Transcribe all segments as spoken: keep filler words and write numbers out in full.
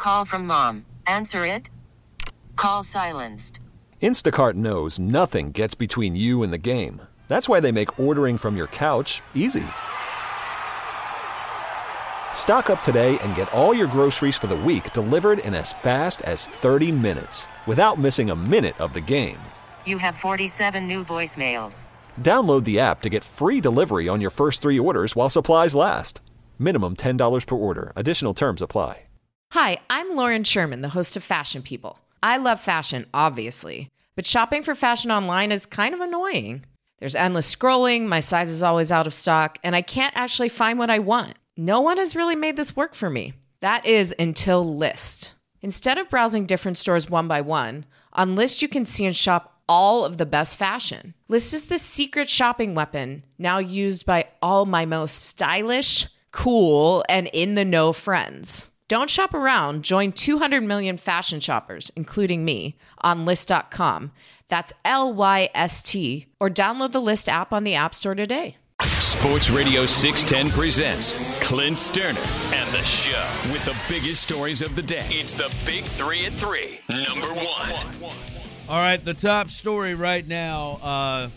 Call from mom. Answer it. Call silenced. Instacart knows nothing gets between you and the game. That's why they make ordering from your couch easy. Stock up today and get all your groceries for the week delivered in as fast as thirty minutes without missing a minute of the game. You have forty-seven new voicemails. Download the app to get free delivery on your first three orders while supplies last. Minimum ten dollars per order. Additional terms apply. Hi, I'm Lauren Sherman, the host of Fashion People. I love fashion, obviously, but shopping for fashion online is kind of annoying. There's endless scrolling, my size is always out of stock, and I can't actually find what I want. No one has really made this work for me. That is until Lyst. Instead of browsing different stores one by one, on Lyst you can see and shop all of the best fashion. Lyst is the secret shopping weapon now used by all my most stylish, cool, and in-the-know friends. Don't shop around. Join two hundred million fashion shoppers, including me, on Lyst dot com. That's L Y S T. Or download the Lyst app on the App Store today. Sports Radio six ten presents Clint Sterner and the show with the biggest stories of the day. It's the Big Three at Three. Number one. All right, the top story right now. Uh,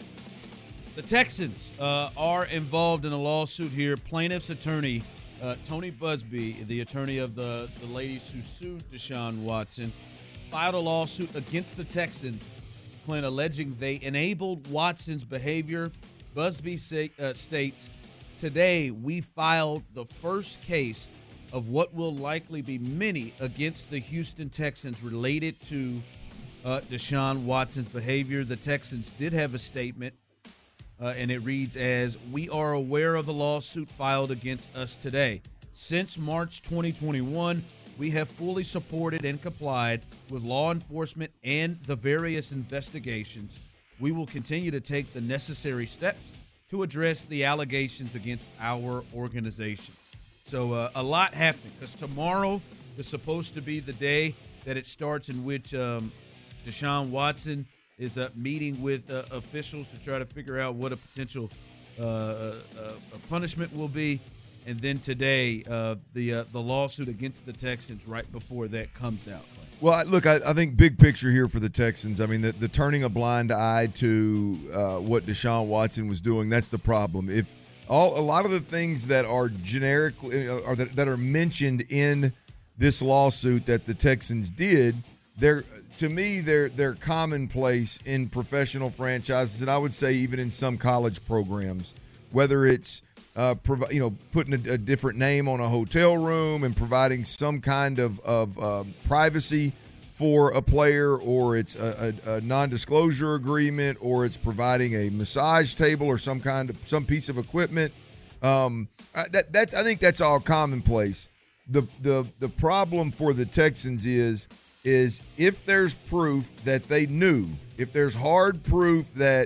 the Texans uh, are involved in a lawsuit here. Plaintiff's attorney, uh, Tony Buzbee, the attorney of the, the ladies who sued Deshaun Watson, filed a lawsuit against the Texans, Clint, alleging they enabled Watson's behavior. Buzbee say, uh, states, today we filed the first case of what will likely be many against the Houston Texans related to uh, Deshaun Watson's behavior. The Texans did have a statement, uh, and it reads as, we are aware of the lawsuit filed against us today. Since March twenty twenty-one, we have fully supported and complied with law enforcement and the various investigations. We will continue to take the necessary steps to address the allegations against our organization. So uh, a lot happening because tomorrow is supposed to be the day that it starts in which um, Deshaun Watson is uh, meeting with uh, officials to try to figure out what a potential uh, uh, punishment will be. And then today, uh, the uh, the lawsuit against the Texans right before that comes out. Well, look, I, I think big picture here for the Texans. I mean, the, the turning a blind eye to uh, what Deshaun Watson was doing, that's the problem. If all a lot of the things that are generic or that, that are mentioned in this lawsuit that the Texans did, they're to me they're they're commonplace in professional franchises, and I would say even in some college programs, whether it's Uh, provi- you know, putting a, a different name on a hotel room and providing some kind of, of um, privacy for a player, or it's a, a, a non-disclosure agreement, or it's providing a massage table or some kind of some piece of equipment. Um, I, that that's I think that's all commonplace. The the the problem for the Texans is is if there's proof that they knew, if there's hard proof that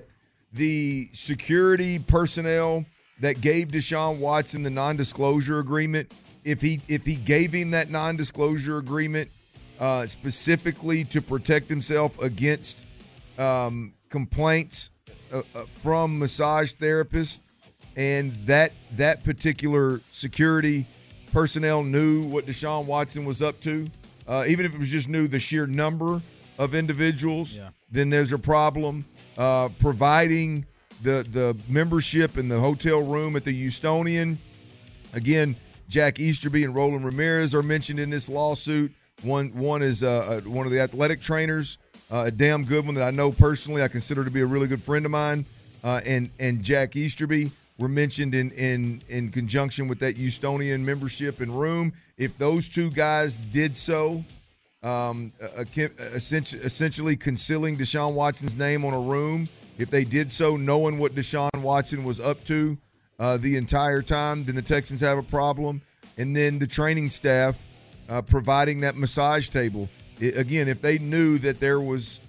the security personnel that gave Deshaun Watson the non-disclosure agreement, if he if he gave him that non-disclosure agreement uh, specifically to protect himself against um, complaints uh, uh, from massage therapists, and that that particular security personnel knew what Deshaun Watson was up to, uh, even if it was just knew the sheer number of individuals, yeah. then there's a problem. Uh, providing the the membership in the hotel room at the Houstonian. Again, Jack Easterby and Roland Ramirez are mentioned in this lawsuit. One one is uh, one of the athletic trainers, uh, a damn good one that I know personally. I consider to be a really good friend of mine. Uh, and and Jack Easterby were mentioned in in in conjunction with that Houstonian membership and room. If those two guys did so, um, essentially concealing Deshaun Watson's name on a room, if they did so knowing what Deshaun Watson was up to uh, the entire time, then the Texans have a problem. And then the training staff uh, providing that massage table. It, again, if they knew that there was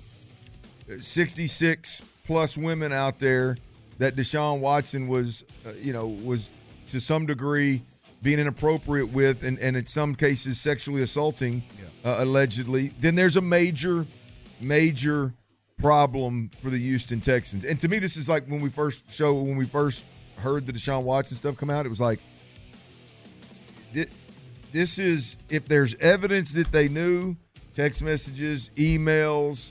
sixty-six plus women out there that Deshaun Watson was, uh, you know, was to some degree being inappropriate with and, and in some cases sexually assaulting, yeah. uh, allegedly, then there's a major, major problem for the Houston Texans. And to me, this is like when we first show when we first heard the Deshaun Watson stuff come out, it was like this this is if there's evidence that they knew, text messages, emails.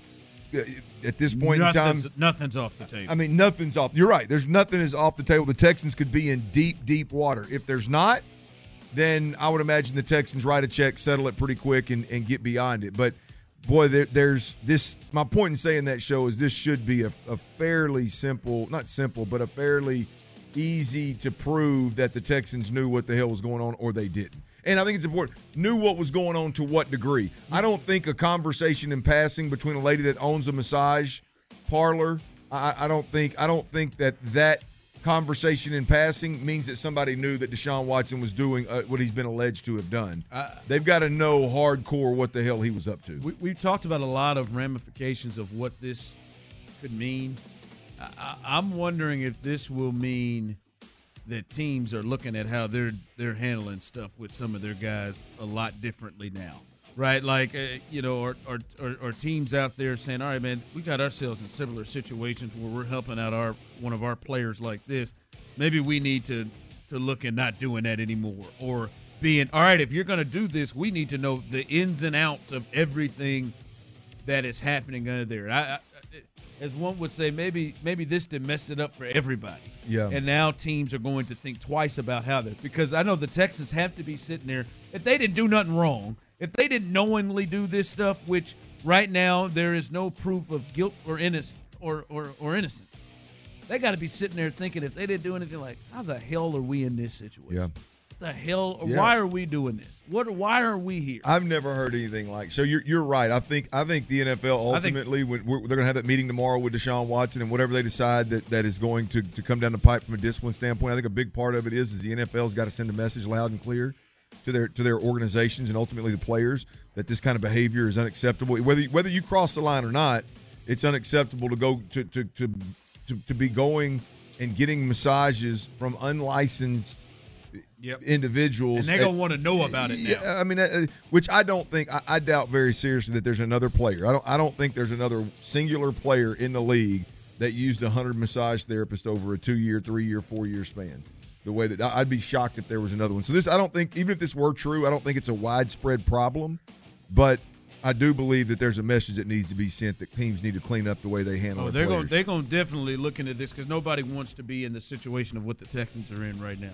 At this point nothing's, in time, nothing's off the table. I mean, nothing's off. You're right. There's nothing is off the table. The Texans could be in deep, deep water. If there's not, then I would imagine the Texans write a check, settle it pretty quick, and, and get beyond it. But boy, there, there's this. My point in saying that, show is this should be a, a fairly simple, not simple, but a fairly easy to prove that the Texans knew what the hell was going on, or they didn't. And I think it's important, knew what was going on to what degree. I don't think a conversation in passing between a lady that owns a massage parlor, I, I don't think I don't think that that conversation in passing means that somebody knew that Deshaun Watson was doing uh, what he's been alleged to have done. Uh, They've got to know hardcore what the hell he was up to. We, we've talked about a lot of ramifications of what this could mean. I, I'm wondering if this will mean that teams are looking at how they're they're handling stuff with some of their guys a lot differently now, right? Like, uh, you know, or, or, or, or teams out there saying, all right, man, we got ourselves in similar situations where we're helping out our one of our players like this. Maybe we need to, to look at not doing that anymore, or being, all right, if you're going to do this, we need to know the ins and outs of everything that is happening under there. I, I As one would say, maybe maybe this did mess it up for everybody. Yeah. And now teams are going to think twice about how they, because I know the Texans have to be sitting there. If they didn't do nothing wrong, if they didn't knowingly do this stuff, which right now there is no proof of guilt or innocence or or, or innocence, they got to be sitting there thinking, if they didn't do anything, like, how the hell are we in this situation? Yeah. The hell? Yeah. Why are we doing this? What? Why are we here? I've never heard anything like. So you're you're right. I think I think the N F L ultimately, think, when we're, they're going to have that meeting tomorrow with Deshaun Watson, and whatever they decide that, that is going to, to come down the pipe from a discipline standpoint. I think a big part of it is is the N F L's got to send a message loud and clear to their to their organizations and ultimately the players that this kind of behavior is unacceptable. Whether whether you cross the line or not, it's unacceptable to go to to to to, to be going and getting massages from unlicensed. Yep. Individuals, and they're gonna want to know about it now. Yeah, I mean, uh, which I don't think. I, I doubt very seriously that there's another player. I don't. I don't think there's another singular player in the league that used a hundred massage therapists over a two-year, three-year, four-year span. The way that I'd be shocked if there was another one. So this, I don't think, even if this were true, I don't think it's a widespread problem. But I do believe that there's a message that needs to be sent that teams need to clean up the way they handle. Oh, their they're players. going. They're going to definitely look into this because nobody wants to be in the situation of what the Texans are in right now.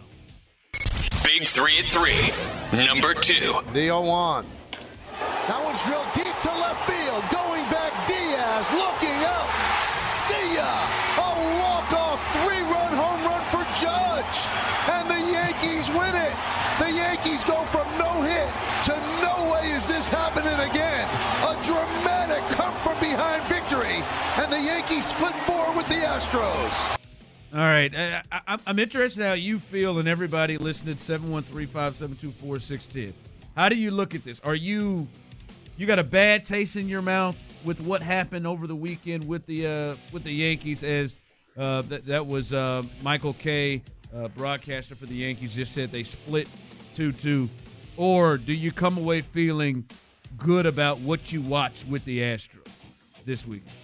Big three at three. Number two. The oh one. That one's drilled deep to left field. Going back, Diaz looking up. See ya! A walk-off three-run home run for Judge. And the Yankees win it. The Yankees go from no hit to no way is this happening again. A dramatic come-from-behind victory. And the Yankees split four with the Astros. All right. I, I, I'm interested in how you feel, and everybody listening, seven one three, five seven two, four six one zero. How do you look at this? Are you you got a bad taste in your mouth with what happened over the weekend with the uh, with the Yankees, as uh, that, that was uh, Michael Kay, uh, broadcaster for the Yankees, just said they split two two. Or do you come away feeling good about what you watched with the Astros this weekend?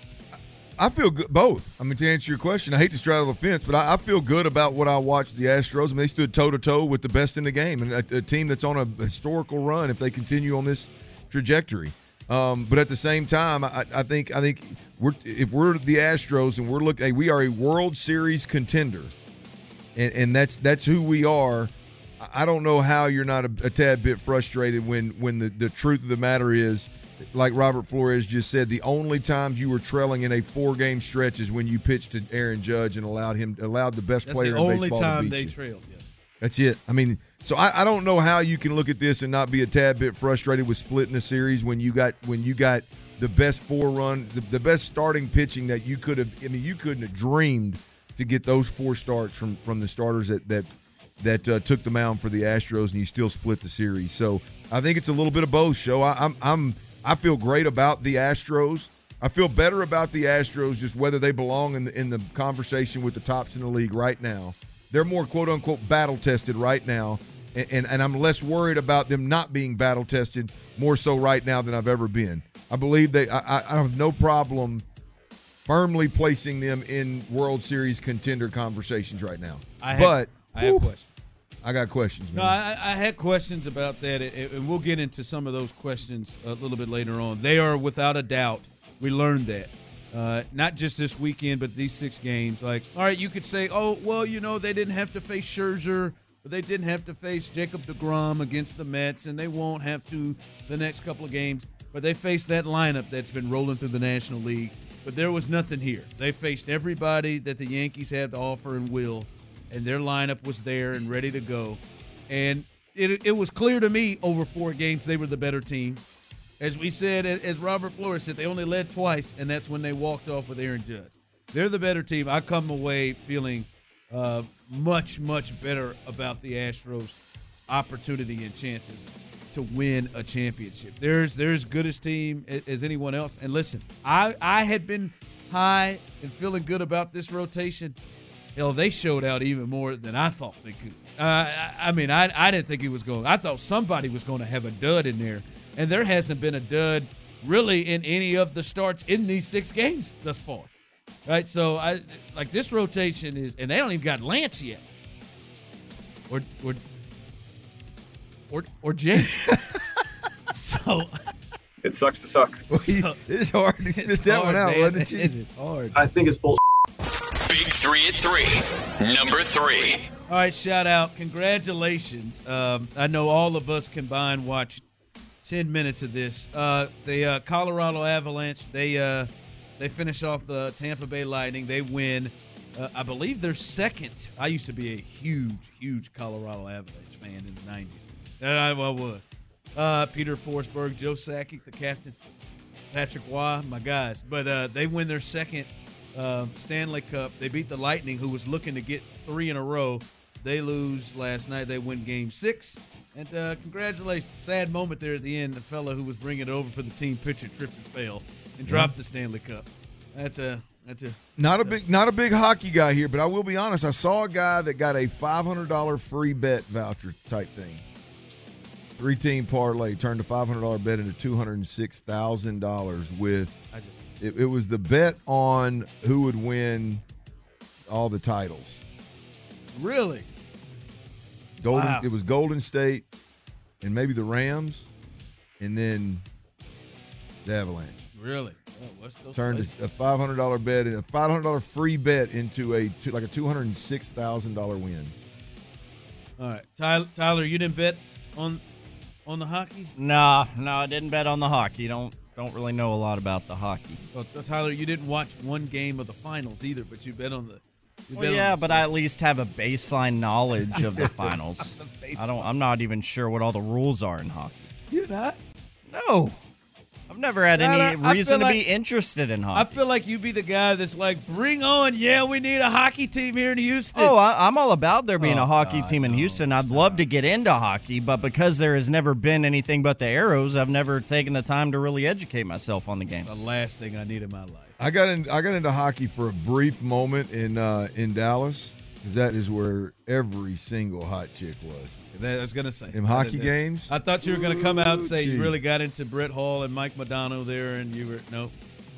I feel good, both. I mean, to answer your question, I hate to straddle the fence, but I, I feel good about what I watched the Astros. I mean, they stood toe-to-toe with the best in the game, and a, a team that's on a historical run if they continue on this trajectory. Um, but at the same time, I, I think I think we're if we're the Astros and we're looking, hey, we are a World Series contender, and, and that's that's who we are. I don't know how you're not a, a tad bit frustrated when when the, the truth of the matter is, like Robert Flores just said, the only times you were trailing in a four-game stretch is when you pitched to Aaron Judge and allowed him allowed the best That's player the in only baseball time to beat they you. trailed. Yeah. That's it. I mean, so I, I don't know how you can look at this and not be a tad bit frustrated with splitting a series when you got when you got the best four-run, the, the best starting pitching that you could have. I mean, you couldn't have dreamed to get those four starts from from the starters that that. that uh, took the mound for the Astros, and you still split the series. So I think it's a little bit of both, Show. I, I'm, I'm, I feel great about the Astros. I feel better about the Astros, just whether they belong in the, in the conversation with the tops in the league right now. They're more quote-unquote battle-tested right now, and, and, and I'm less worried about them not being battle-tested more so right now than I've ever been. I believe they. I, I have no problem firmly placing them in World Series contender conversations right now. I have, but I have a question. I got questions, man. No, I, I had questions about that, and we'll get into some of those questions a little bit later on. They are, without a doubt, we learned that. Uh, not just this weekend, but these six games. Like, all right, you could say, oh, well, you know, they didn't have to face Scherzer, but they didn't have to face Jacob deGrom against the Mets, and they won't have to the next couple of games. But they faced that lineup that's been rolling through the National League. But there was nothing here. They faced everybody that the Yankees had to offer and will, and their lineup was there and ready to go. And it, it was clear to me over four games they were the better team. As we said, as Robert Flores said, they only led twice, and that's when they walked off with Aaron Judge. They're the better team. I come away feeling uh, much, much better about the Astros' opportunity and chances to win a championship. There's they're as good a team as anyone else. And listen, I, I had been high and feeling good about this rotation. Hell, they showed out even more than I thought they could. Uh, I, I mean, I, I didn't think it was going. I thought somebody was going to have a dud in there. And there hasn't been a dud really in any of the starts in these six games thus far, right? So I like this rotation is, and they don't even got Lance yet, or or or or Jake. So it sucks to suck. Well, he, it's hard to spit that one out, man. wasn't it? It is hard. I think it's bull. Big three at three. Number three. All right, shout out, congratulations. Um, I know all of us combined watched ten minutes of this. Uh, the uh, Colorado Avalanche, they uh, they finish off the Tampa Bay Lightning. They win. Uh, I believe they're second. I used to be a huge, huge Colorado Avalanche fan in the nineties. That I was. Uh, Peter Forsberg, Joe Sakic, the captain, Patrick Waugh, my guys. But uh, they win their second uh, Stanley Cup. They beat the Lightning, who was looking to get three in a row. They lose last night. They win game six. And uh, congratulations. Sad moment there at the end. The fella who was bringing it over for the team pitcher tripped and fell and dropped the Stanley Cup. That's a that's a not a that's big not a big hockey guy here, but I will be honest. I saw a guy that got a five hundred dollars free bet voucher type thing. Three team parlay turned a five hundred dollars bet into two hundred six thousand dollars with. I just it, it was the bet on who would win all the titles. really. Golden, Wow. It was Golden State and maybe the Rams, and then the Avalanche. Really? Oh, West Coast Turned Place. a five hundred dollars bet and a five hundred dollars free bet into a to, like a two hundred six thousand dollars win. All right, Tyler, Tyler, you didn't bet on on the hockey? Nah, no, I didn't bet on the hockey. Don't don't really know a lot about the hockey. Well, Tyler, you didn't watch one game of the finals either, but you bet on the. You Well, bet on yeah, the but I at Sixers. least have a baseline knowledge of the finals. I don't. I'm not even sure what all the rules are in hockey. You're not. No, I've never had Tyler, any I reason feel to be like- interested in hockey. I feel like you'd be the guy that's like, bring on, yeah, we need a hockey team here in Houston. Oh, I, I'm all about there being Oh, a hockey God, team in no, Houston. I'd stop. love to get into hockey, but because there has never been anything but the Arrows, I've never taken the time to really educate myself on the game. the last thing I need in my life. I got in, I got into hockey for a brief moment in uh, in Dallas because that is where every single hot chick was. That, I was gonna say In hockey that- games? I thought you were gonna come out and say Ooh, you gee. really got into Brett Hall and Mike Modano there, and you were no.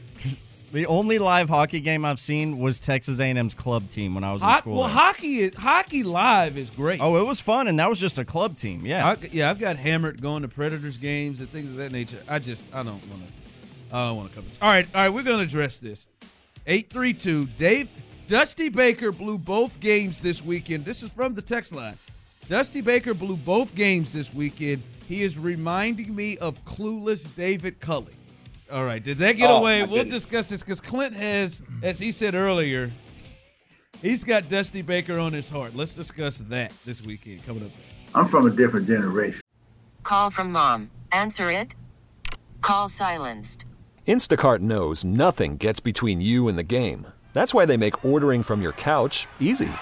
The only live hockey game I've seen was Texas A and M's club team when I was in Ho- school. well, there. hockey is hockey live is great. Oh, it was fun, and that was just a club team. Yeah. I, yeah, I've got hammered going to Predators games and things of that nature. I just I don't want to. I don't want to cover this. All right, all right, we're gonna address this. eight three two Dave Dusty Baker blew both games this weekend. This is from the text line. Dusty Baker blew both games this weekend. He is reminding me of clueless David Culley. All right, did that get Oh, away? my We'll goodness. discuss this because Clint has, as he said earlier, he's got Dusty Baker on his heart. Let's discuss that this weekend coming up. I'm from a different generation. Call from mom. Answer it. Call silenced. Instacart knows nothing gets between you and the game. That's why they make ordering from your couch easy.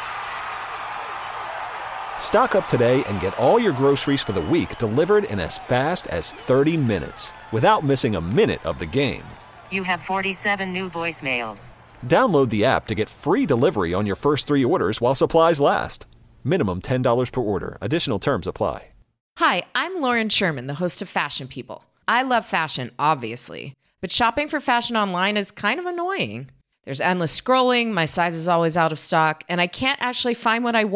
Stock up today and get all your groceries for the week delivered in as fast as thirty minutes without missing a minute of the game. You have forty-seven new voicemails. Download the app to get free delivery on your first three orders while supplies last. Minimum ten dollars per order. Additional terms apply. Hi, I'm Lauren Sherman, the host of Fashion People. I love fashion, obviously, but shopping for fashion online is kind of annoying. There's endless scrolling, my size is always out of stock, and I can't actually find what I want.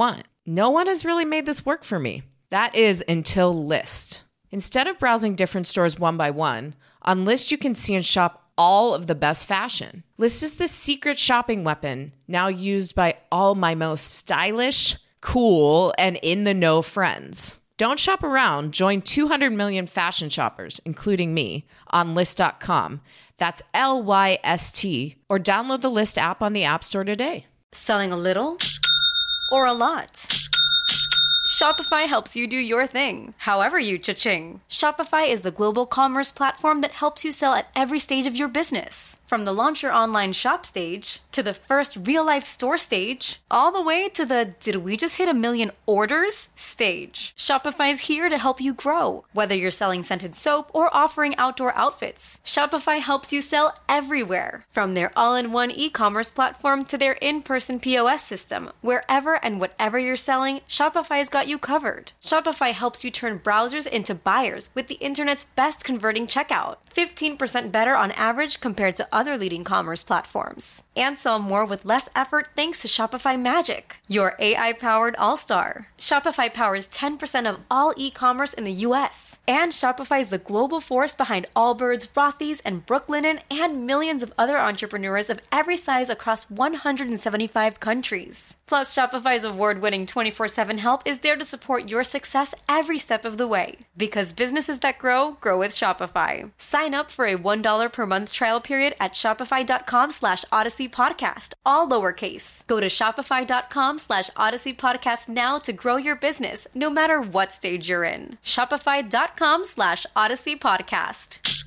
No one has really made this work for me. That is until Lyst. Instead of browsing different stores one by one, on Lyst you can see and shop all of the best fashion. Lyst is the secret shopping weapon now used by all my most stylish, cool, and in-the-know friends. Don't shop around. Join two hundred million fashion shoppers, including me, on Lyst dot com. That's L Y S T. Or download the Lyst app on the App Store today. Selling a little or a lot? Shopify helps you do your thing, however you cha-ching. Shopify is the global commerce platform that helps you sell at every stage of your business. From the launch your online shop stage, to the first real-life store stage, all the way to the did we just hit a million orders stage. Shopify's here to help you grow. Whether you're selling scented soap or offering outdoor outfits, Shopify helps you sell everywhere. From their all-in-one e-commerce platform to their in-person P O S system, wherever and whatever you're selling, Shopify's got you covered. Shopify helps you turn browsers into buyers with the internet's best converting checkout. fifteen percent better on average compared to other leading commerce platforms. And sell more with less effort thanks to Shopify Magic, your A I-powered all-star. Shopify powers ten percent of all e-commerce in the U S. And Shopify is the global force behind Allbirds, Rothy's, and Brooklinen, and millions of other entrepreneurs of every size across one hundred seventy-five countries. Plus, Shopify's award-winning twenty-four seven help is there to support your success every step of the way. Because businesses that grow, grow with Shopify. Sign up for a one dollar per month trial period at shopify.com slash Odyssey Podcast, all lowercase. Go to shopify.com slash Odyssey Podcast now to grow your business, no matter what stage you're in. Shopify.com slash Odyssey Podcast.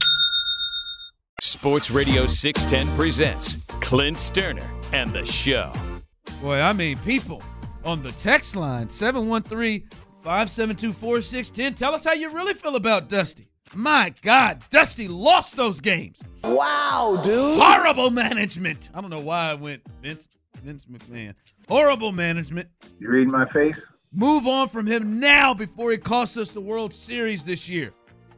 Sports Radio six ten presents Clint Sterner and the Show. Boy, I mean, people on the text line, seven one three, five seven two, four six one zero. Tell us how you really feel about Dusty. My God, Dusty lost those games. Wow, dude. Horrible management. I don't know why I went Vince, Vince McMahon. Horrible management. You reading my face? Move on from him now before he costs us the World Series this year.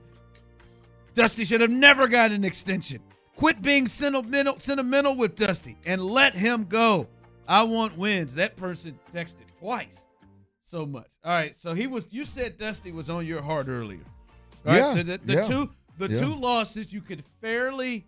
Dusty should have never gotten an extension. Quit being sentimental, sentimental with Dusty and let him go. I want wins. That person texted twice so much. All right, so he was. You said Dusty was on your heart earlier. Right? Yeah, The, the, the yeah, two the yeah. two losses you could fairly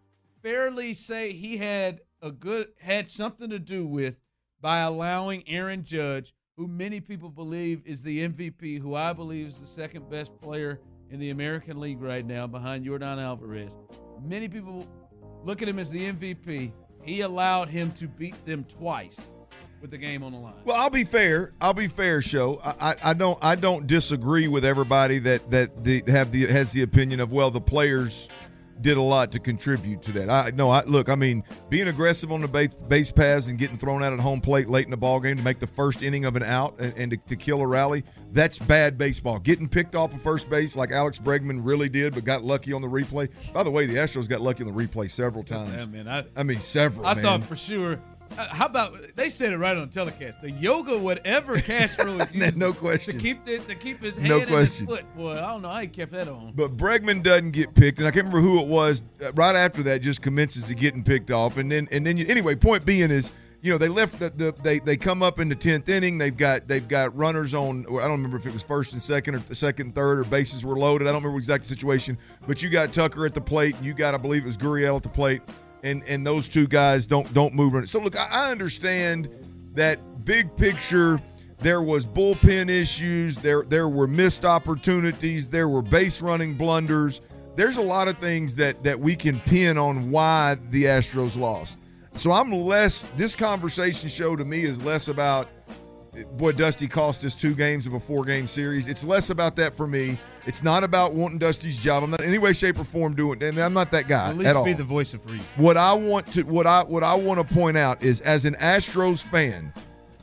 fairly say he had a good had something to do with by allowing Aaron Judge, who many people believe is the M V P, who I believe is the second best player in the American League right now behind Yordan Alvarez. Many people look at him as the M V P. He allowed him to beat them twice with the game on the line. Well, I'll be fair. I'll be fair, Show. I, I, I don't I don't disagree with everybody that that the, have the has the opinion of, well, the players did a lot to contribute to that. I no, I look. I mean, being aggressive on the base, base paths and getting thrown out at home plate late in the ball game to make the first inning of an out and, and to, to kill a rally, that's bad baseball. Getting picked off of first base like Alex Bregman really did, but got lucky on the replay. By the way, the Astros got lucky on the replay several times. Yeah, man, I, I mean, several. I man. thought for sure. Uh, how about they said it right on telecast? The yoga, whatever Castro is using, no question, to keep the, to keep his hand no and question. his foot. Boy, I don't know how he kept that on. But Bregman doesn't get picked, and I can't remember who it was. Uh, right after that, just commences to getting picked off, and then and then you, anyway. Point being is, you know, they left the, the they they come up in the tenth inning. They've got they've got runners on. Or I don't remember if it was first and second or second and third or bases were loaded. I don't remember exact situation, but you got Tucker at the plate. And you got, I believe it was Gurriel at the plate. And and those two guys don't don't move on it. So look, I, I understand that big picture. There was bullpen issues. There there were missed opportunities. There were base running blunders. There's a lot of things that that we can pin on why the Astros lost. So I'm less. This conversation show to me is less about, boy, Dusty cost us two games of a four-game series. It's less about that for me. It's not about wanting Dusty's job. I'm not in any way, shape, or form doing it, and I'm not that guy at least at all. Be the voice of reason. What I want to, what I, what I want to point out is, as an Astros fan,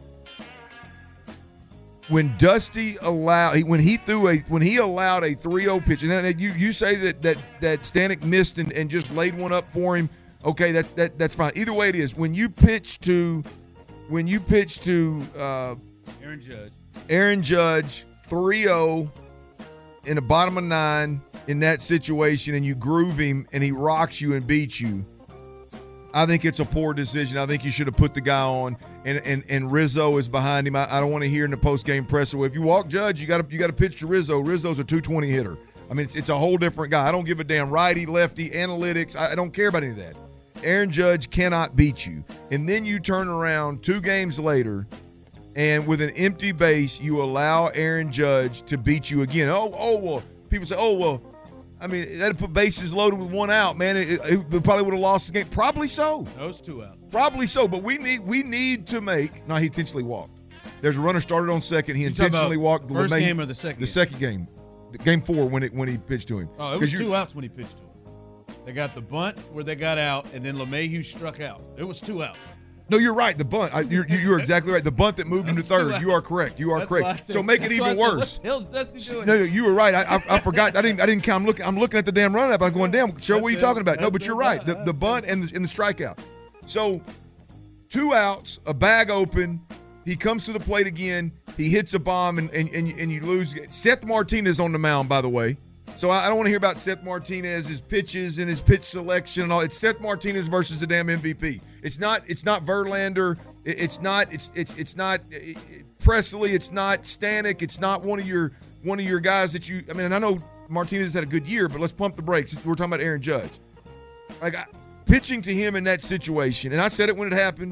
when Dusty allowed, when he threw a, when he allowed a three oh pitch, and you you say that that that Stanek missed and, and just laid one up for him. Okay, that that that's fine. Either way it is, when you pitch to, when you pitch to uh, Aaron Judge, Aaron Judge three oh. in the bottom of nine in that situation, and you groove him and he rocks you and beats you, I think it's a poor decision. I think you should have put the guy on, and and, and Rizzo is behind him. I, I don't want to hear in the post-game presser, well, if you walk Judge, you got to you got to pitch to Rizzo. Rizzo's a two twenty hitter. I mean, it's, it's a whole different guy. I don't give a damn righty, lefty, analytics. I, I don't care about any of that. Aaron Judge cannot beat you. And then you turn around two games later, and with an empty base, you allow Aaron Judge to beat you again. Oh, oh well, people say, oh, well, I mean, that put bases loaded with one out, man. It, it, it probably would have lost the game. Probably so. Those two out. Probably so. But we need we need to make. No, he intentionally walked. There's a runner started on second. He You're intentionally walked. The first LeMay, game or the second? The game? second game, the game four when it when he pitched to him. Oh, it was two outs when he pitched to him. They got the bunt where they got out, and then LeMahieu struck out. It was two outs. No, you're right. The bunt. I, you're, you're exactly right. The bunt that moved him to third. You are correct. You are That's correct. said, So make it even said, worse. What the hell's Dusty doing? No, no, you were right. I, I, I forgot. I didn't. I didn't count. I'm looking. I'm looking at the damn run up. I'm going, damn. Show what are you talking about? No, but you're right. The the bunt and the, and the strikeout. So two outs, a bag open. He comes to the plate again. He hits a bomb, and and and, and you lose. Seth Martinez on the mound, by the way. So I, I don't want to hear about Seth Martinez's pitches and his pitch selection and all. It's Seth Martinez versus the damn M V P. It's not. It's not Verlander. It, it's not. It's it's it's not it, it, Presley. It's not Stanek. It's not one of your one of your guys that you. I mean, I know Martinez had a good year, but let's pump the brakes. We're talking about Aaron Judge. Like I, pitching to him in that situation, and I said it when it happened.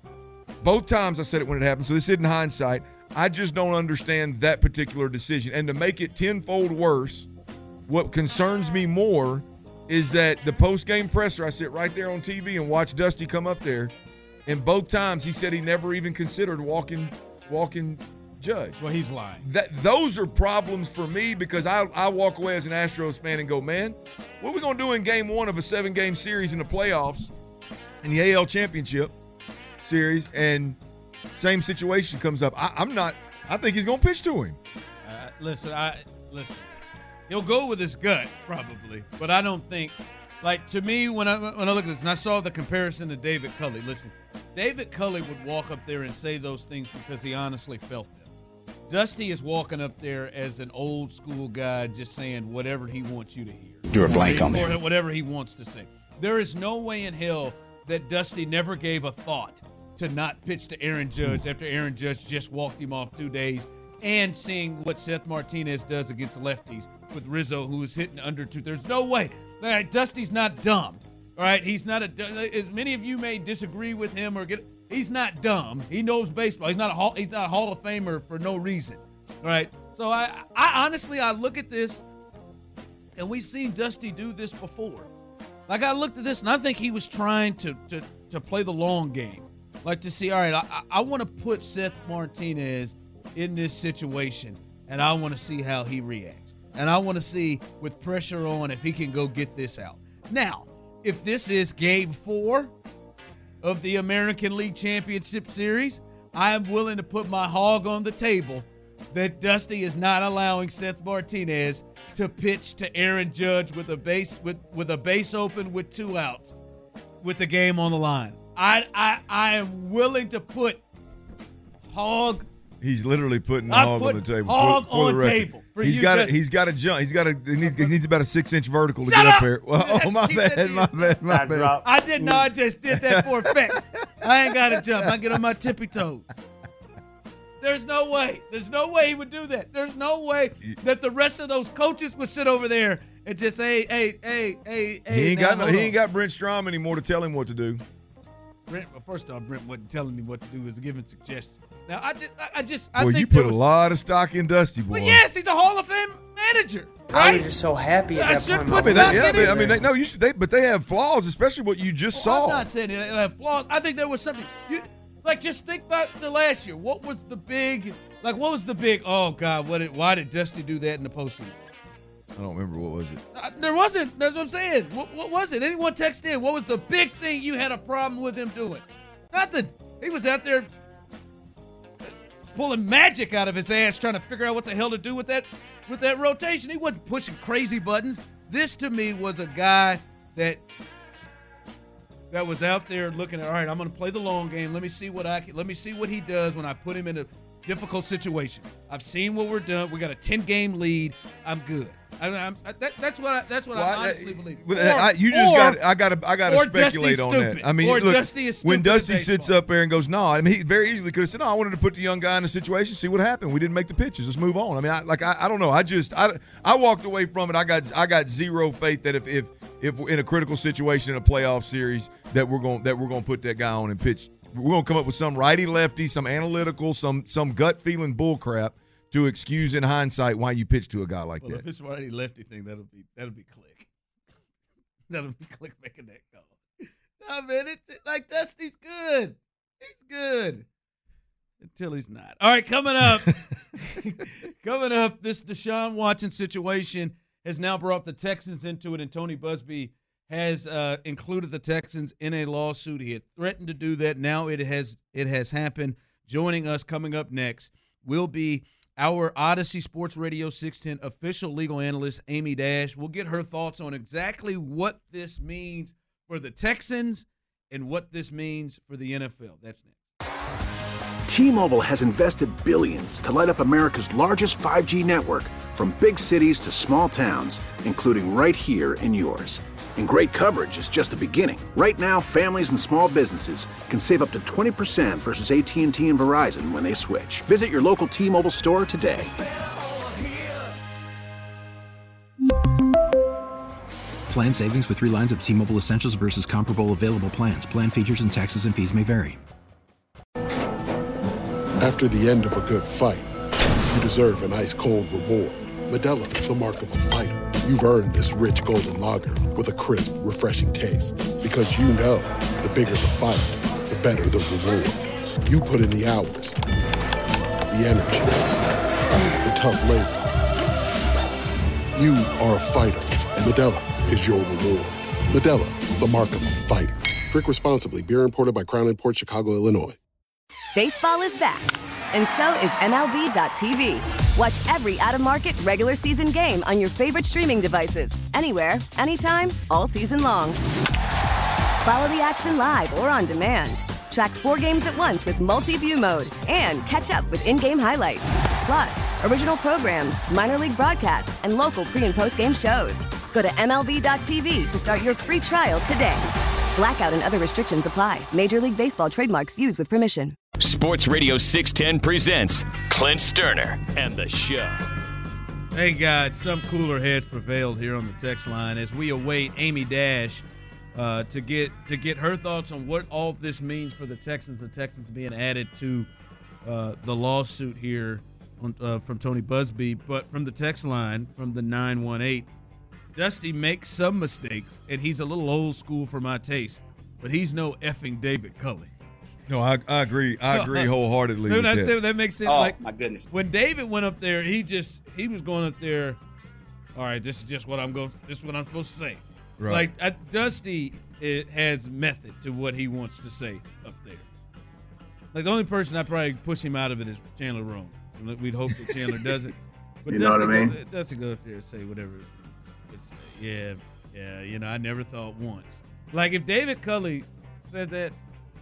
Both times I said it when it happened. So this isn't hindsight. I just don't understand that particular decision, and to make it tenfold worse. What concerns me more is that the post-game presser, I sit right there on T V and watch Dusty come up there, and both times he said he never even considered walking walking Judge. Well, he's lying. That Those are problems for me because I, I walk away as an Astros fan and go, man, what are we going to do in game one of a seven-game series in the playoffs in the A L Championship series, and same situation comes up. I, I'm not – I think he's going to pitch to him. Uh, listen, I listen. He'll go with his gut, probably, but I don't think, like, to me, when I when I look at this, and I saw the comparison to David Culley, listen, David Culley would walk up there and say those things because he honestly felt them. Dusty is walking up there as an old school guy just saying whatever he wants you to hear. Do a blank on Or there. whatever he wants to say. There is no way in hell that Dusty never gave a thought to not pitch to Aaron Judge after Aaron Judge just walked him off two days and seeing what Seth Martinez does against lefties with Rizzo, who is hitting under two. There's no way. All right, Dusty's not dumb. All right, he's not a. As many of you may disagree with him or get, he's not dumb. He knows baseball. He's not a hall. He's not a Hall of Famer for no reason. All right. So I, I honestly, I look at this, and we've seen Dusty do this before. Like I looked at this, and I think he was trying to to to play the long game, like to see. All right, I, I want to put Seth Martinez in this situation, and I want to see how he reacts. And I want to see, with pressure on, if he can go get this out. Now, if this is game four of the American League Championship Series, I am willing to put my hog on the table that Dusty is not allowing Seth Martinez to pitch to Aaron Judge with a base with, with a base open with two outs with the game on the line. I I, I am willing to put hog. He's literally putting the I hog put on the table. Hog for, for on the record. table. For He's you got just- to. He's got to jump. He's got to. He needs, he needs about a six-inch vertical to Shut get up up! here. Well, oh my He bad, said my he- bad, my bad. I didn't know. I just did that for effect. I ain't got to jump. I get on my tippy toes. There's no way. There's no way he would do that. There's no way that the rest of those coaches would sit over there and just say, hey, hey, hey, hey. He ain't now, got no, hold he on. ain't got Brent Strom anymore to tell him what to do. Brent, well, first off, Brent wasn't telling me what to do. He was giving suggestions. Now, I just, I, I just, I Well, think you there put was, a lot of stock in Dusty, boy. Well, yes, he's a Hall of Fame manager. I Right? was just so happy at I that should point. put I mean, stock they, yeah, in but, it. I mean, they, no, you should, they, but they have flaws, especially what you just Well, saw. I'm not saying it have flaws. I think there was something. You, like, just think about the last year. What was the big, like, what was the big, oh, God, what did, why did Dusty do that in the postseason? I don't remember what was it. Uh, there wasn't. That's what I'm saying. What, what was it? Anyone text in? What was the big thing you had a problem with him doing? Nothing. He was out there pulling magic out of his ass trying to figure out what the hell to do with that with that rotation. He wasn't pushing crazy buttons. This to me was a guy that that was out there looking at, all right, I'm going to play the long game. Let me see what I can, let me see what he does when I put him in a difficult situation. I've seen what we're doing. We got a ten-game lead. I'm good. I, I'm, I, that, that's what I, that's what Well, I I- honestly believe. Well, Or- I, you just or- got. I got to. I got to or speculate Dusty's on stupid. that. I mean, Or look, Dusty is when stupid at Dusty sits baseball. up there and goes, "No," I mean, he very easily could have said, "No, I wanted to put the young guy in a situation, see what happened. We didn't make the pitches. Let's move on." I mean, I, like I, I don't know. I just I, I walked away from it. I got I got zero faith that if if if we're in a critical situation in a playoff series that we're going that we're going to put that guy on and pitch. We're going to come up with some righty lefty, some analytical, some some gut feeling bull crap to excuse in hindsight why you pitch to a guy like Well, that. if it's righty lefty thing, that'll be that'll be Click. That'll be Click making that call. No, man, it's like Dusty's good. He's good until he's not. All right, coming up, coming up, this Deshaun Watson situation has now brought the Texans into it, and Tony Busby has uh, included the Texans in a lawsuit. He had threatened to do that. Now it has it has happened. Joining us coming up next will be our Odyssey Sports Radio six ten official legal analyst, Amy Dash. We'll get her thoughts on exactly what this means for the Texans and what this means for the N F L. That's next. T-Mobile has invested billions to light up America's largest five G network, from big cities to small towns, including right here in yours. And great coverage is just the beginning. Right now, families and small businesses can save up to twenty percent versus A T and T and Verizon when they switch. Visit your local T-Mobile store today. Plan savings with three lines of T-Mobile Essentials versus comparable available plans. Plan features and taxes and fees may vary. After the end of a good fight, you deserve an ice-cold reward. Modelo is the mark of a fighter. You've earned this rich golden lager with a crisp, refreshing taste. Because you know, the bigger the fight, the better the reward. You put in the hours, the energy, the tough labor. You are a fighter, and Modelo is your reward. Modelo, the mark of a fighter. Drink responsibly. Beer imported by Crown Imports, Chicago, Illinois. Baseball is back, and so is M L B dot T V. Watch every out-of-market regular season game on your favorite streaming devices, anywhere, anytime, all season long. Follow the action live or on demand. Track four games at once with multi-view mode and catch up with in-game highlights. Plus, original programs, minor league broadcasts, and local pre- and post-game shows. Go to M L B dot T V to start your free trial today. Blackout and other restrictions apply. Major League Baseball trademarks used with permission. Sports Radio six ten presents Clint Sterner and the Show. Thank God some cooler heads prevailed here on the text line as we await Amy Dash uh, to get to get her thoughts on what all this means for the Texans. The Texans being added to uh, the lawsuit here on, uh, from Tony Busby, but from the text line from the nine one eight. Dusty makes some mistakes, and he's a little old school for my taste, but he's no effing David Culley. No, I, I agree. I agree wholeheartedly. Dude, with that. that. that makes sense. Oh, like, my goodness. When David went up there, he just he was going up there. All right, this is just what I'm going. This is what I'm supposed to say. Right. Like uh, Dusty, it has method to what he wants to say up there. Like the only person I probably push him out of it is Chandler Rome. We'd hope that Chandler does it. But You know Dusty what I mean? Go, Dusty go up there and say whatever. Say. Yeah, yeah. You know, I never thought once. Like if David Culley said that.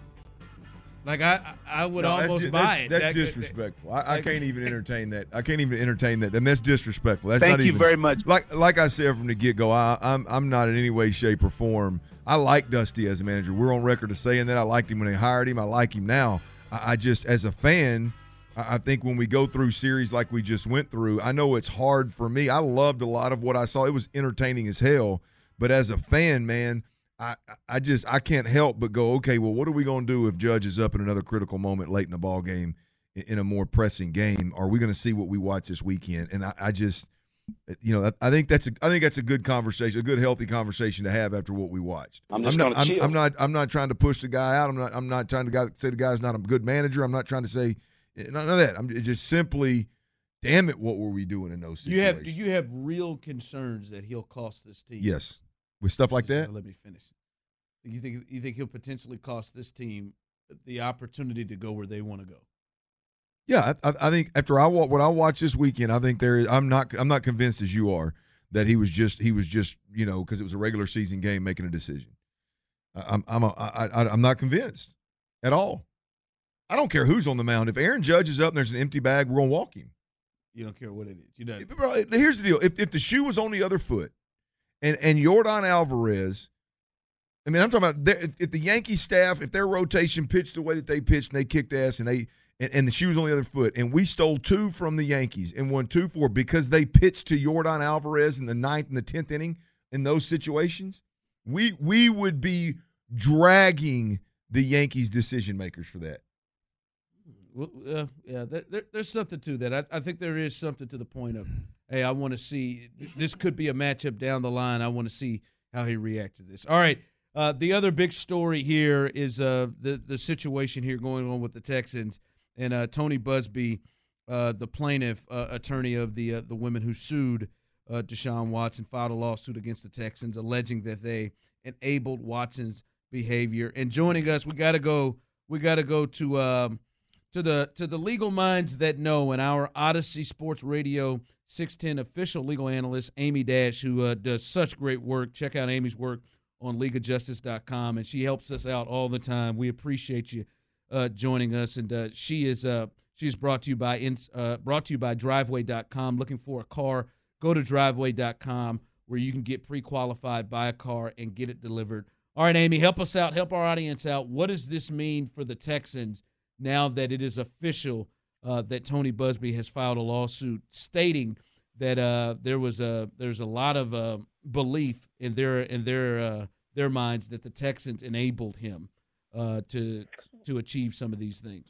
Like I, I would No, almost that's, buy that's, it. That's that, disrespectful. I, I like, can't even entertain that. I can't even entertain that. And that's disrespectful. That's Thank not you even, very much. Like like I said from the get go, I, I'm I'm not in any way, shape, or form. I like Dusty as a manager. We're on record of saying that. I liked him when they hired him. I like him now. I, I just, as a fan, I, I think when we go through series like we just went through, I know it's hard for me. I loved a lot of what I saw. It was entertaining as hell. But as a fan, man. I, I just I can't help but go, okay, well, what are we going to do if Judge is up in another critical moment late in the ball game in a more pressing game? Are we going to see what we watch this weekend? And I, I just, you know, I think that's a I think that's a good conversation, a good healthy conversation to have after what we watched. I'm just not going to chill. I'm not I'm not trying to push the guy out. I'm not I'm not trying to say the guy's not a good manager. I'm not trying to say none of that. I'm just simply, damn it, what were we doing in those situations? You have do you have real concerns that he'll cost this team? Yes. With stuff like that? Let me finish. You think you think he'll potentially cost this team the opportunity to go where they want to go? Yeah, I, I think after I what I watched this weekend, I think there is. I'm not I'm not convinced as you are that he was just he was just you know because it was a regular season game making a decision. I'm I'm a, I, I, I'm not convinced at all. I don't care who's on the mound. If Aaron Judge is up and there's an empty bag, we're going to walk him. You don't care what it is. You know. Bro, here's the deal. If, if the shoe was on the other foot and, and Yordan Alvarez, I mean, I'm talking about if the Yankee staff, if their rotation pitched the way that they pitched and they kicked ass and they and, and the shoe was on the other foot, and we stole two from the Yankees and won two four because they pitched to Yordan Alvarez in the ninth and the tenth inning in those situations, we we would be dragging the Yankees decision makers for that. Well, uh, yeah, there, there, there's something to that. I, I think there is something to the point of, hey, I want to see – this could be a matchup down the line. I want to see how he reacts to this. All right, uh, the other big story here is uh, the, the situation here going on with the Texans. And uh, Tony Buzbee, uh, the plaintiff uh, attorney of the uh, the women who sued uh, Deshaun Watson, filed a lawsuit against the Texans alleging that they enabled Watson's behavior. And joining us, we got to go – we got to go to um, – To the to the legal minds that know, and our Odyssey Sports Radio six ten official legal analyst, Amy Dash, who uh, does such great work. Check out Amy's work on league of justice dot com, and she helps us out all the time. We appreciate you uh, joining us, and uh, she is uh, she's brought to you by uh, brought to you by driveway dot com. Looking for a car, go to driveway dot com where you can get pre-qualified, buy a car, and get it delivered. All right, Amy, help us out, help our audience out. What does this mean for the Texans now that it is official uh, that Tony Buzbee has filed a lawsuit stating that uh, there was a there's a lot of uh, belief in their in their uh, their minds that the Texans enabled him uh, to to achieve some of these things?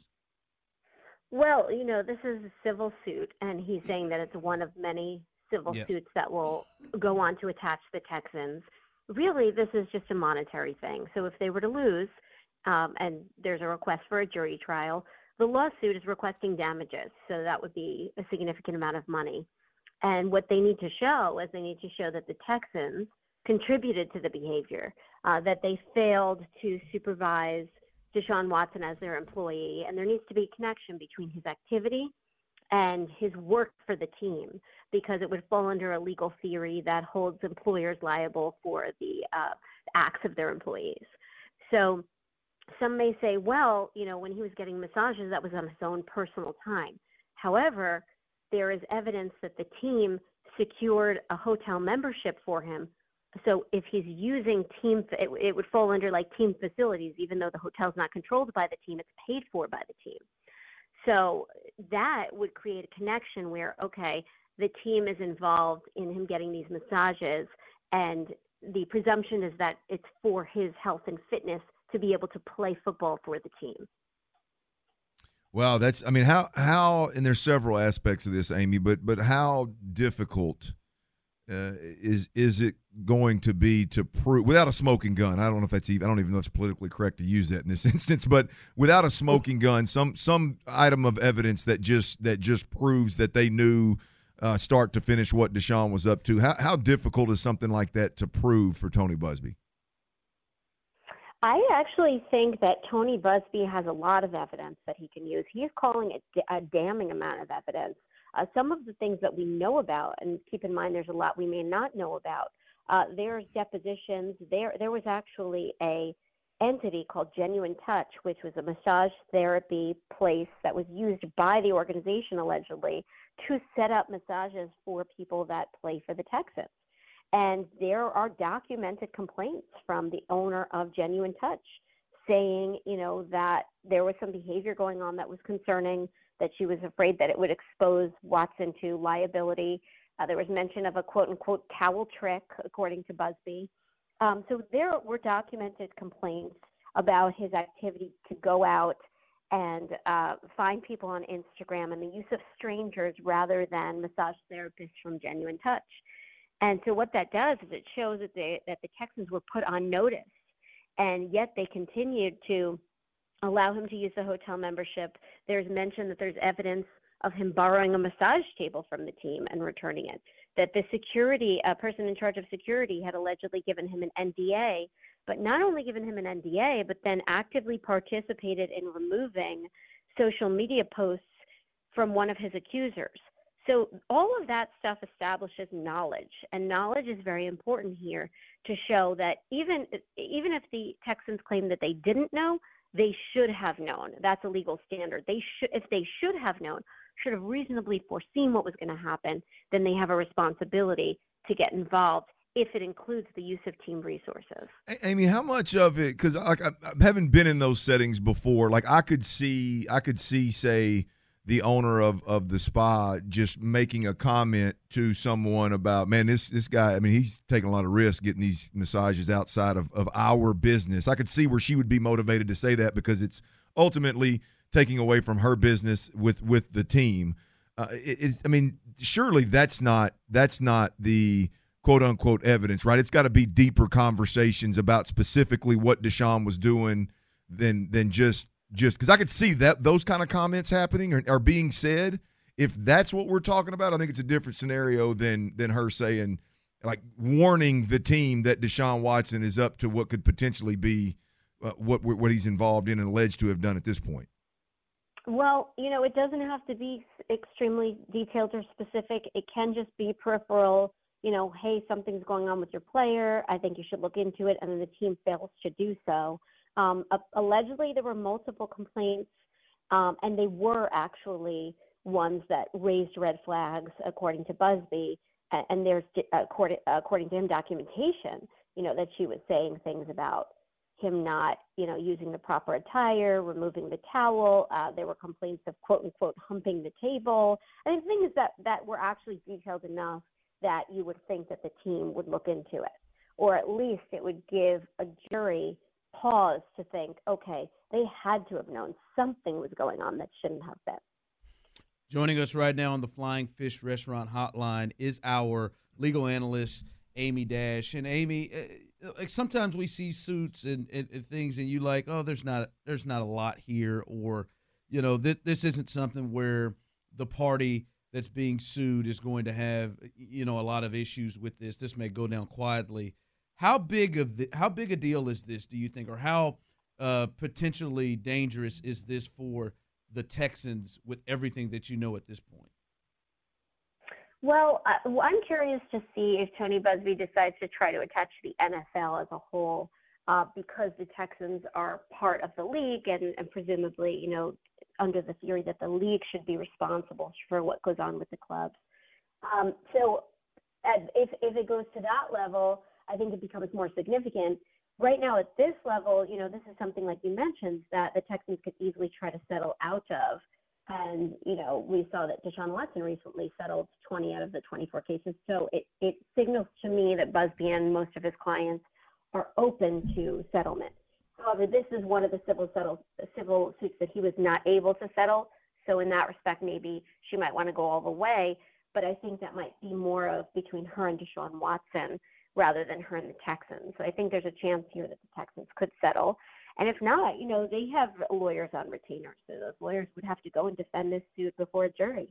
Well, you know, this is a civil suit, and he's saying that it's one of many civil Yeah. suits that will go on to attach the Texans. Really, this is just a monetary thing. So if they were to lose, um, and there's a request for a jury trial, the lawsuit is requesting damages. So that would be a significant amount of money. And what they need to show is they need to show that the Texans contributed to the behavior, uh, that they failed to supervise Deshaun Watson as their employee, and there needs to be a connection between his activity and his work for the team, because it would fall under a legal theory that holds employers liable for the uh, acts of their employees. So some may say, well, you know, when he was getting massages, that was on his own personal time. However, there is evidence that the team secured a hotel membership for him. So if he's using team, it, it would fall under like team facilities, even though the hotel's not controlled by the team, it's paid for by the team. So that would create a connection where, okay, the team is involved in him getting these massages, and the presumption is that it's for his health and fitness to be able to play football for the team. Wow, that's, I mean, how, how, and there's several aspects of this, Amy, but, but how difficult uh, is, is it going to be to prove, without a smoking gun? I don't know if that's even, I don't even know if it's politically correct to use that in this instance, but without a smoking gun, some, some item of evidence that just, that just proves that they knew uh, start to finish what Deshaun was up to. How, how difficult is something like that to prove for Tony Buzbee? I actually think that Tony Buzbee has a lot of evidence that he can use. He's calling it a damning amount of evidence. Uh, some of the things that we know about, and keep in mind there's a lot we may not know about, uh, there's depositions. There there was actually a entity called Genuine Touch, which was a massage therapy place that was used by the organization allegedly to set up massages for people that play for the Texans. And there are documented complaints from the owner of Genuine Touch saying, you know, that there was some behavior going on that was concerning, that she was afraid that it would expose Watson to liability. Uh, there was mention of a quote-unquote towel trick, according to Buzbee. Um, so there were documented complaints about his activity to go out and uh, find people on Instagram and the use of strangers rather than massage therapists from Genuine Touch. And so what that does is it shows that, they, that the Texans were put on notice, and yet they continued to allow him to use the hotel membership. There's mention that there's evidence of him borrowing a massage table from the team and returning it, that the security, a person in charge of security had allegedly given him an N D A, but not only given him an N D A, but then actively participated in removing social media posts from one of his accusers. So all of that stuff establishes knowledge, and knowledge is very important here to show that even even if the Texans claim that they didn't know, they should have known. That's a legal standard. They should, if they should have known, should have reasonably foreseen what was going to happen, then they have a responsibility to get involved if it includes the use of team resources. Amy, how much of it, because like I, I haven't been in those settings before, like I could see, I could see, say, the owner of, of the spa just making a comment to someone about, man, this this guy, I mean, he's taking a lot of risk getting these massages outside of, of our business. I could see where she would be motivated to say that because it's ultimately taking away from her business with, with the team. Uh, it, it's, I mean, surely that's not that's not the quote unquote evidence, right? It's got to be deeper conversations about specifically what Deshaun was doing than than just. Just because I could see that those kind of comments happening or are being said. If that's what we're talking about, I think it's a different scenario than than her saying, like, warning the team that Deshaun Watson is up to what could potentially be uh, what what he's involved in and alleged to have done at this point. Well, you know, it doesn't have to be extremely detailed or specific. It can just be peripheral. You know, hey, something's going on with your player. I think you should look into it, and then the team fails to do so. Um, uh, allegedly, there were multiple complaints, um, and they were actually ones that raised red flags, according to Busby. And, and there's, according, according to him, documentation, you know, that she was saying things about him not, you know, using the proper attire, removing the towel. Uh, there were complaints of, quote unquote, humping the table. I mean, things that, that were actually detailed enough that you would think that the team would look into it, or at least it would give a jury pause to think, okay, they had to have known something was going on that shouldn't have been. Joining us right now on the Flying Fish Restaurant Hotline is our legal analyst, Amy Dash. And Amy, uh, like sometimes we see suits and, and, and things, and you like, oh, there's not there's not a lot here, or you know, th- this isn't something where the party that's being sued is going to have, you know, a lot of issues with this. This may go down quietly. How big of the how big a deal is this, do you think, or how uh, potentially dangerous is this for the Texans with everything that you know at this point? Well, uh, I'm curious to see if Tony Busby decides to try to attach the N F L as a whole, uh, because the Texans are part of the league, and, and presumably, you know, under the theory that the league should be responsible for what goes on with the clubs. Um, so, at, if if it goes to that level, I think it becomes more significant. Right now at this level, you know, this is something like you mentioned that the Texans could easily try to settle out of. And, you know, we saw that Deshaun Watson recently settled twenty out of the twenty-four cases. So it, it signals to me that Busby and most of his clients are open to settlement. However, this is one of the civil settle, civil suits that he was not able to settle. So in that respect, maybe she might want to go all the way. But I think that might be more of between her and Deshaun Watson rather than her and the Texans. So I think there's a chance here that the Texans could settle. And if not, you know, they have lawyers on retainer. So those lawyers would have to go and defend this suit before a jury.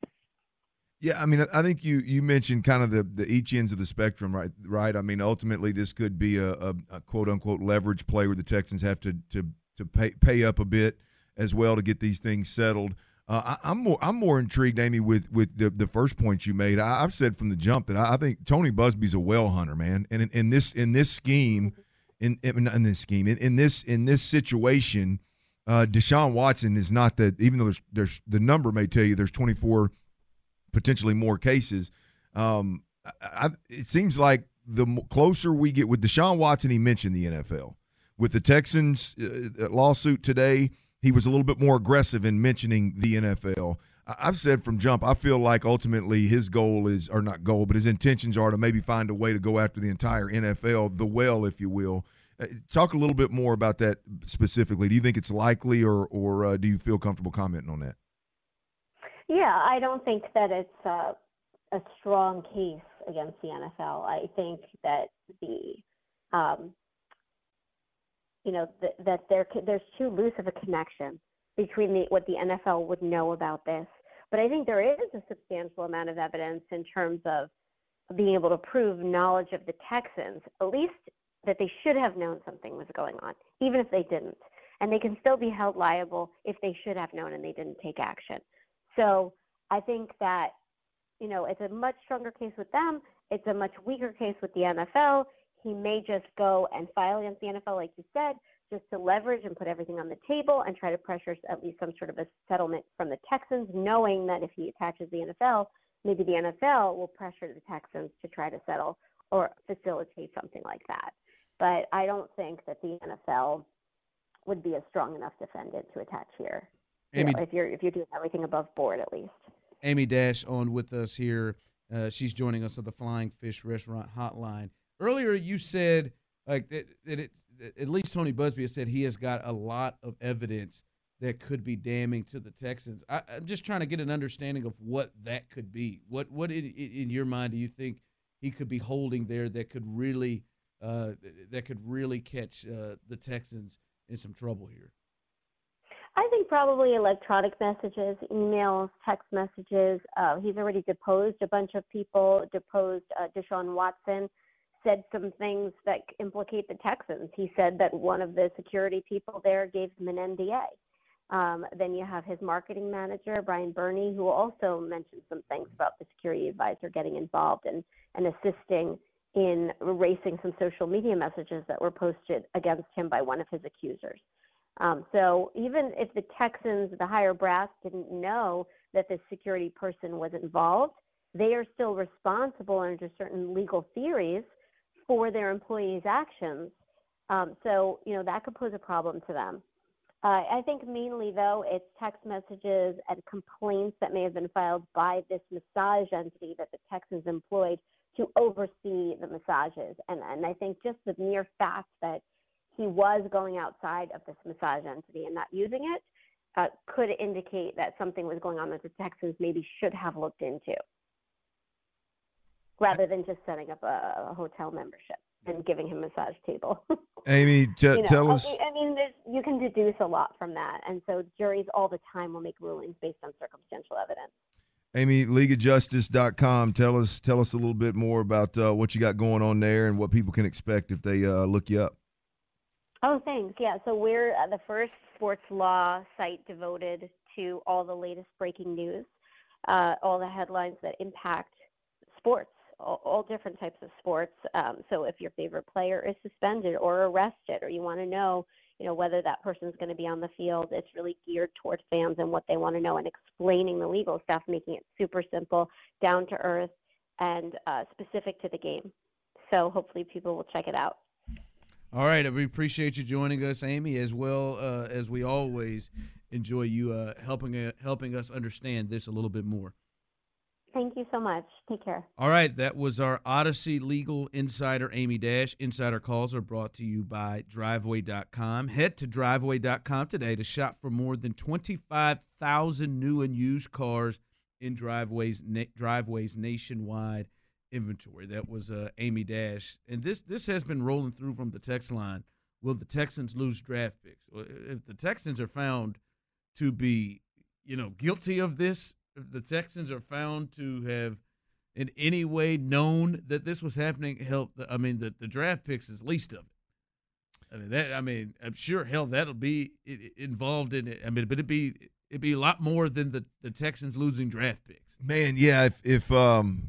Yeah, I mean, I think you you mentioned kind of the, the each ends of the spectrum, right? Right. I mean, ultimately, this could be a, a, a quote unquote leverage play where the Texans have to to to pay pay up a bit as well to get these things settled. Uh, I, I'm more I'm more intrigued, Amy, with with the, the first point you made. I, I've said from the jump that I, I think Tony Busby's a well hunter, man, and in, in this in this scheme, in in, in this scheme, in, in this in this situation, uh, Deshaun Watson is not that. Even though there's there's the number may tell you there's twenty-four potentially more cases. Um, I, I, it seems like the closer we get with Deshaun Watson, he mentioned the N F L. With the Texans uh, lawsuit today, he was a little bit more aggressive in mentioning the N F L. I've said from jump, I feel like ultimately his goal is, or not goal, but his intentions are to maybe find a way to go after the entire N F L, the well, if you will. Uh, talk a little bit more about that specifically. Do you think it's likely, or or uh, do you feel comfortable commenting on that? Yeah, I don't think that it's a, a strong case against the N F L. I think that the, um, you know, th- that there there's too loose of a connection between the, what the N F L would know about this. But I think there is a substantial amount of evidence in terms of being able to prove knowledge of the Texans, at least that they should have known something was going on, even if they didn't. And they can still be held liable if they should have known and they didn't take action. So I think that, you know, it's a much stronger case with them. It's a much weaker case with the N F L. He may just go and file against the N F L, like you said, just to leverage and put everything on the table and try to pressure at least some sort of a settlement from the Texans, knowing that if he attaches the N F L, maybe the N F L will pressure the Texans to try to settle or facilitate something like that. But I don't think that the N F L would be a strong enough defendant to attach here. Amy, you know, if you're if you're doing everything above board, at least. Amy Dash on with us here. Uh, she's joining us on the Flying Fish Restaurant Hotline. Earlier, you said like that, that it's at least Tony Buzbee has said he has got a lot of evidence that could be damning to the Texans. I, I'm just trying to get an understanding of what that could be. What what in, in your mind do you think he could be holding there that could really uh, that could really catch uh, the Texans in some trouble here? I think probably electronic messages, emails, text messages. Uh, he's already deposed a bunch of people, deposed uh, Deshaun Watson, said some things that implicate the Texans. He said that one of the security people there gave him an N D A. Um, then you have his marketing manager, Brian Burney, who also mentioned some things about the security advisor getting involved and, and assisting in erasing some social media messages that were posted against him by one of his accusers. Um, so even if the Texans, the higher brass, didn't know that the security person was involved, they are still responsible under certain legal theories for their employees' actions. Um, so, you know, that could pose a problem to them. Uh, I think mainly, though, it's text messages and complaints that may have been filed by this massage entity that the Texans employed to oversee the massages. And, and I think just the mere fact that he was going outside of this massage entity and not using it uh, could indicate that something was going on that the Texans maybe should have looked into, rather than just setting up a, a hotel membership and giving him a massage table. Amy, t- you know, tell us. I mean, there's, you can deduce a lot from that. And so juries all the time will make rulings based on circumstantial evidence. Amy, league of justice dot com. Tell us tell us a little bit more about uh, what you got going on there and what people can expect if they uh, look you up. Oh, thanks. Yeah, so we're uh, the first sports law site devoted to all the latest breaking news, uh, all the headlines that impact sports, all, all different types of sports. Um, so if your favorite player is suspended or arrested, or you want to know, you know, whether that person's going to be on the field, it's really geared toward fans and what they want to know, and explaining the legal stuff, making it super simple, down to earth, and uh, specific to the game. So hopefully people will check it out. All right, we appreciate you joining us, Amy, as well uh, as we always enjoy you uh, helping uh, helping us understand this a little bit more. Thank you so much. Take care. All right, that was our Odyssey legal insider, Amy Dash. Insider calls are brought to you by Driveway dot com. Head to Driveway dot com today to shop for more than twenty-five thousand new and used cars in driveways na- driveways nationwide inventory. That was uh, Amy Dash. And this this has been rolling through from the text line. Will the Texans lose draft picks? If the Texans are found to be, you know, guilty of this, if the Texans are found to have in any way known that this was happening, hell, I mean, the, the draft picks is least of it. I mean, that, I mean, I'm sure, hell, that'll be involved in it. I mean, but it'd be it'd be a lot more than the, the Texans losing draft picks. Man, yeah, if if um,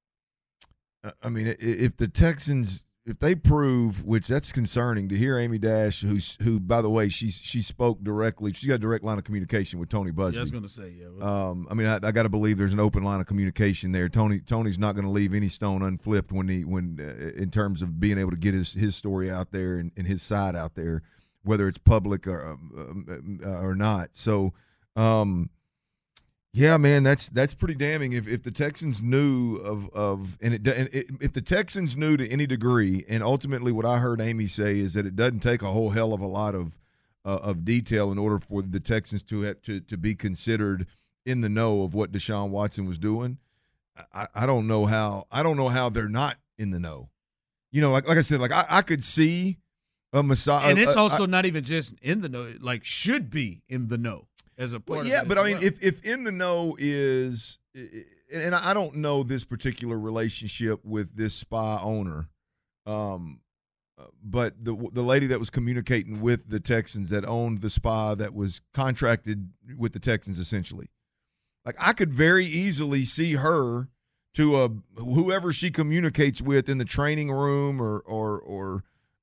I mean, if the Texans, if they prove, which that's concerning to hear Amy Dash, who's who, by the way, she's she spoke directly. She got a direct line of communication with Tony Buzbee. Yeah, I was going to say, yeah. Um, I mean, I, I got to believe there's an open line of communication there. Tony Tony's not going to leave any stone unflipped when he when uh, in terms of being able to get his his story out there and, and his side out there, whether it's public or um, uh, or not. So. Um, Yeah, man, that's that's pretty damning. If if the Texans knew of of and it, and it if the Texans knew to any degree, and ultimately what I heard Amy say is that it doesn't take a whole hell of a lot of uh, of detail in order for the Texans to have, to to be considered in the know of what Deshaun Watson was doing. I, I don't know how I don't know how they're not in the know. You know, like like I said, like I, I could see a massage, and it's uh, also I, not even just in the know, like should be in the know. As a part well, yeah, of but I mean, well. if if in the know is, and I don't know this particular relationship with this spa owner, um, but the the lady that was communicating with the Texans that owned the spa that was contracted with the Texans essentially, like I could very easily see her to a whoever she communicates with in the training room or or or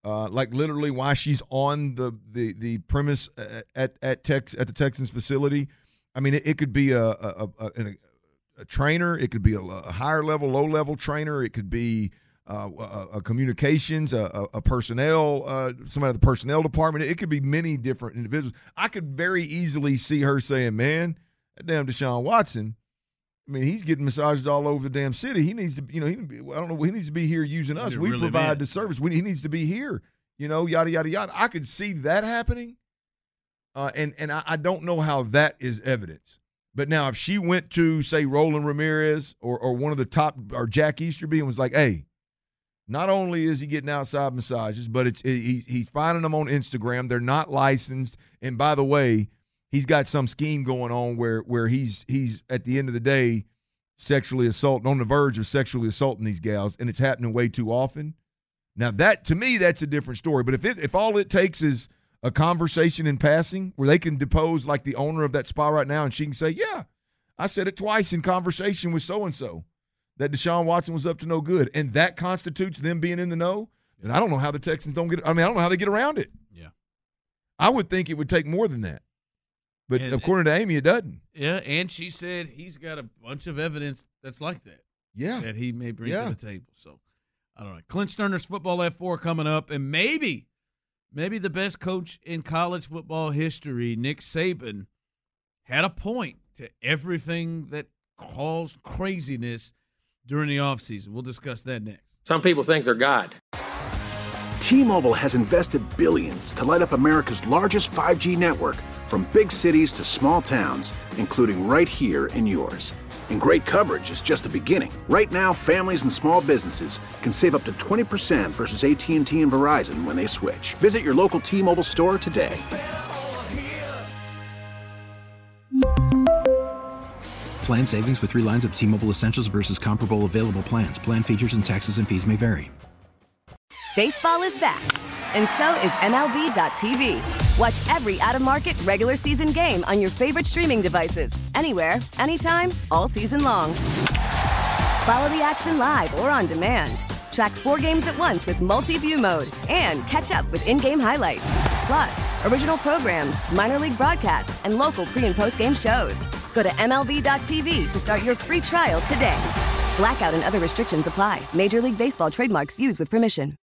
uh, like literally why she's on the the the premise at at Tex at the Texans facility. I mean, it, it could be a a, a, a a trainer, it could be a, a higher level, low level trainer, it could be uh, a, a communications, a, a personnel, uh, somebody in the personnel department. It could be many different individuals. I could very easily see her saying, "Man, that damn Deshaun Watson. I mean, he's getting massages all over the damn city. He needs to, you know, he, I don't know, he needs to be here using us. We really provide bad. the service. We, he needs to be here, you know, yada, yada, yada." I could see that happening. Uh, and and I, I don't know how that is evidence. But now if she went to, say, Roland Ramirez or, or one of the top, or Jack Easterby, and was like, "Hey, not only is he getting outside massages, but it's it, he's, he's finding them on Instagram. They're not licensed. And by the way, he's got some scheme going on where where he's he's at the end of the day sexually assaulting, on the verge of sexually assaulting these gals, and it's happening way too often." Now that, to me, that's a different story. But if it if all it takes is a conversation in passing where they can depose like the owner of that spa right now, and she can say, "Yeah, I said it twice in conversation with so and so that Deshaun Watson was up to no good," and that constitutes them being in the know, then I don't know how the Texans don't get it. I mean, I don't know how they get around it. Yeah, I would think it would take more than that. But and, according to Amy, it doesn't. Yeah, and she said he's got a bunch of evidence that's like that. Yeah. That he may bring yeah. to the table. So, I don't know. Clint Sterner's Football F four coming up, and maybe, maybe the best coach in college football history, Nick Saban, had a point to everything that caused craziness during the offseason. We'll discuss that next. Some people think they're God. T-Mobile has invested billions to light up America's largest five G network, from big cities to small towns, including right here in yours. And great coverage is just the beginning. Right now, families and small businesses can save up to twenty percent versus A T and T and Verizon when they switch. Visit your local T-Mobile store today. Plan savings with three lines of T-Mobile Essentials versus comparable available plans. Plan features and taxes and fees may vary. Baseball is back, and so is M L B dot T V. Watch every out-of-market regular season game on your favorite streaming devices, anywhere, anytime, all season long. Follow the action live or on demand. Track four games at once with multi-view mode and catch up with in-game highlights. Plus, original programs, minor league broadcasts, and local pre- and post-game shows. Go to M L B dot T V to start your free trial today. Blackout and other restrictions apply. Major League Baseball trademarks used with permission.